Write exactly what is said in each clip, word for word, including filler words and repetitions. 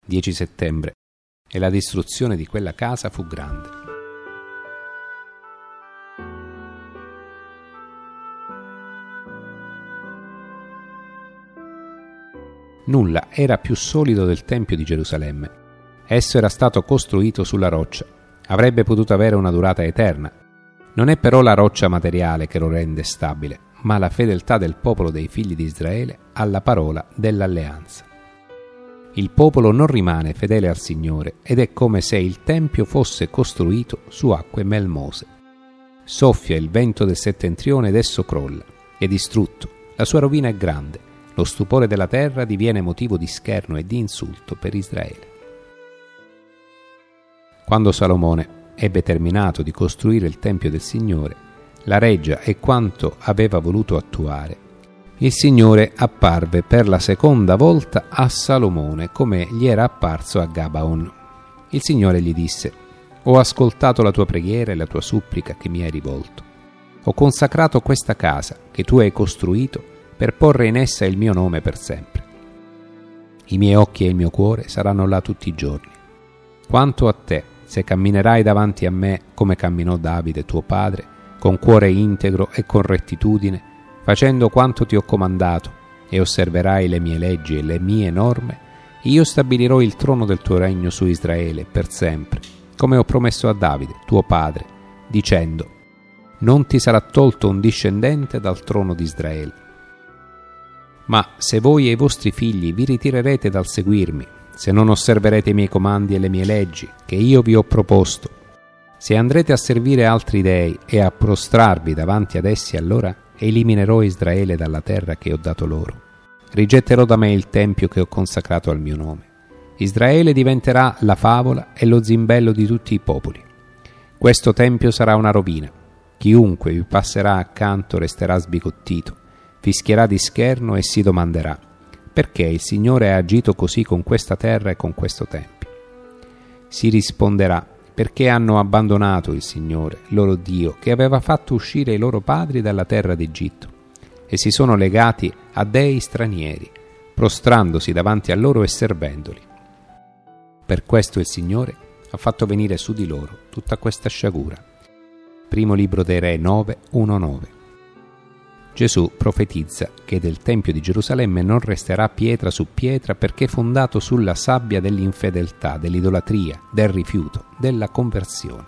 dieci settembre, e la distruzione di quella casa fu grande. Nulla era più solido del Tempio di Gerusalemme. Esso era stato costruito sulla roccia. Avrebbe potuto avere una durata eterna. Non è però la roccia materiale che lo rende stabile, ma la fedeltà del popolo dei figli di Israele alla parola dell'alleanza. Il popolo non rimane fedele al Signore ed è come se il Tempio fosse costruito su acque melmose. Soffia il vento del settentrione ed esso crolla, è distrutto, la sua rovina è grande. Lo stupore della terra diviene motivo di scherno e di insulto per Israele. Quando Salomone ebbe terminato di costruire il Tempio del Signore, la reggia e quanto aveva voluto attuare, il Signore apparve per la seconda volta a Salomone come gli era apparso a Gabaon. Il Signore gli disse: «Ho ascoltato la tua preghiera e la tua supplica che mi hai rivolto. Ho consacrato questa casa che tu hai costruito per porre in essa il mio nome per sempre. I miei occhi e il mio cuore saranno là tutti i giorni. Quanto a te, se camminerai davanti a me come camminò Davide tuo padre, con cuore integro e con rettitudine, facendo quanto ti ho comandato, e osserverai le mie leggi e le mie norme, io stabilirò il trono del tuo regno su Israele per sempre, come ho promesso a Davide tuo padre, dicendo: non ti sarà tolto un discendente dal trono di Israele. Ma se voi e i vostri figli vi ritirerete dal seguirmi, se non osserverete i miei comandi e le mie leggi che io vi ho proposto, se andrete a servire altri dei e a prostrarvi davanti ad essi, allora eliminerò Israele dalla terra che ho dato loro. Rigetterò da me il tempio che ho consacrato al mio nome. Israele diventerà la favola e lo zimbello di tutti i popoli. Questo tempio sarà una rovina. Chiunque vi passerà accanto resterà sbigottito, fischierà di scherno e si domanderà: perché il Signore ha agito così con questa terra e con questo tempio? Si risponderà: perché hanno abbandonato il Signore, loro Dio, che aveva fatto uscire i loro padri dalla terra d'Egitto, e si sono legati a dei stranieri, prostrandosi davanti a loro e servendoli. Per questo il Signore ha fatto venire su di loro tutta questa sciagura. Primo libro dei Re nove, uno nove. Gesù profetizza che del Tempio di Gerusalemme non resterà pietra su pietra perché fondato sulla sabbia dell'infedeltà, dell'idolatria, del rifiuto, della conversione.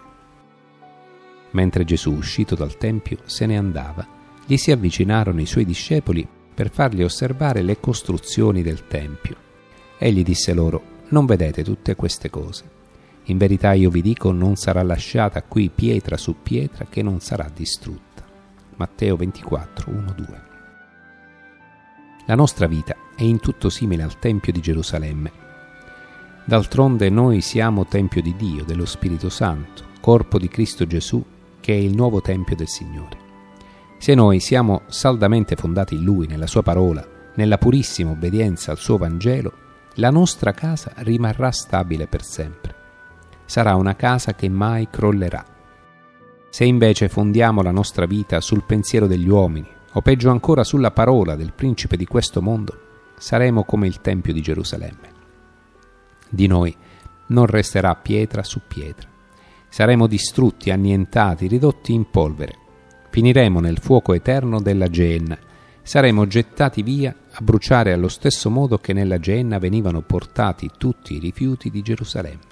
Mentre Gesù, uscito dal Tempio, se ne andava, gli si avvicinarono i suoi discepoli per fargli osservare le costruzioni del Tempio. Egli disse loro: non vedete tutte queste cose? In verità io vi dico, non sarà lasciata qui pietra su pietra che non sarà distrutta. Matteo ventiquattro, uno due. La nostra vita è in tutto simile al Tempio di Gerusalemme. D'altronde noi siamo Tempio di Dio, dello Spirito Santo, corpo di Cristo Gesù, che è il nuovo Tempio del Signore. Se noi siamo saldamente fondati in Lui, nella Sua parola, nella purissima obbedienza al Suo Vangelo, la nostra casa rimarrà stabile per sempre. Sarà una casa che mai crollerà. Se invece fondiamo la nostra vita sul pensiero degli uomini, o peggio ancora sulla parola del principe di questo mondo, saremo come il Tempio di Gerusalemme. Di noi non resterà pietra su pietra. Saremo distrutti, annientati, ridotti in polvere. Finiremo nel fuoco eterno della Geenna. Saremo gettati via a bruciare allo stesso modo che nella Geenna venivano portati tutti i rifiuti di Gerusalemme.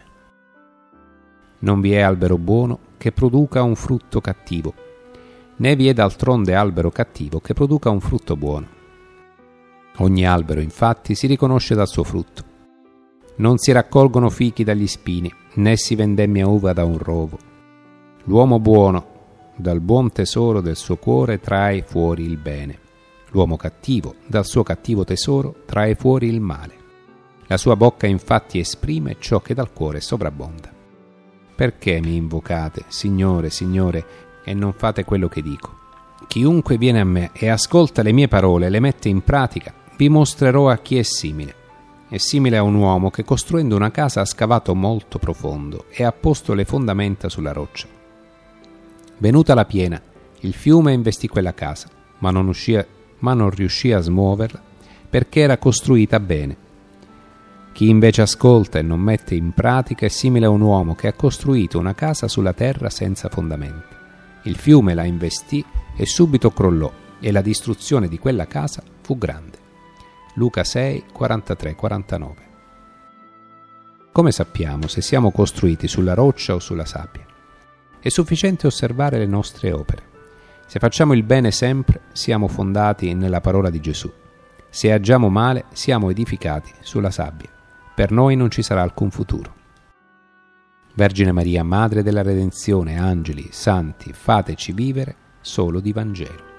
Non vi è albero buono che produca un frutto cattivo, né vi è d'altronde albero cattivo che produca un frutto buono. Ogni albero, infatti, si riconosce dal suo frutto. Non si raccolgono fichi dagli spini, né si vendemmia uva da un rovo. L'uomo buono, dal buon tesoro del suo cuore, trae fuori il bene. L'uomo cattivo, dal suo cattivo tesoro, trae fuori il male. La sua bocca, infatti, esprime ciò che dal cuore sovrabbonda. Perché mi invocate, Signore, Signore, e non fate quello che dico? Chiunque viene a me e ascolta le mie parole e le mette in pratica, vi mostrerò a chi è simile. È simile a un uomo che, costruendo una casa, ha scavato molto profondo e ha posto le fondamenta sulla roccia. Venuta la piena, il fiume investì quella casa, ma non, uscì, ma non riuscì a smuoverla perché era costruita bene. Chi invece ascolta e non mette in pratica è simile a un uomo che ha costruito una casa sulla terra senza fondamenti. Il fiume la investì e subito crollò, e la distruzione di quella casa fu grande. Luca sei, quarantatré quarantanove. Come sappiamo se siamo costruiti sulla roccia o sulla sabbia? È sufficiente osservare le nostre opere. Se facciamo il bene sempre, siamo fondati nella parola di Gesù. Se agiamo male, siamo edificati sulla sabbia. Per noi non ci sarà alcun futuro. Vergine Maria, Madre della Redenzione, angeli, santi, fateci vivere solo di Vangelo.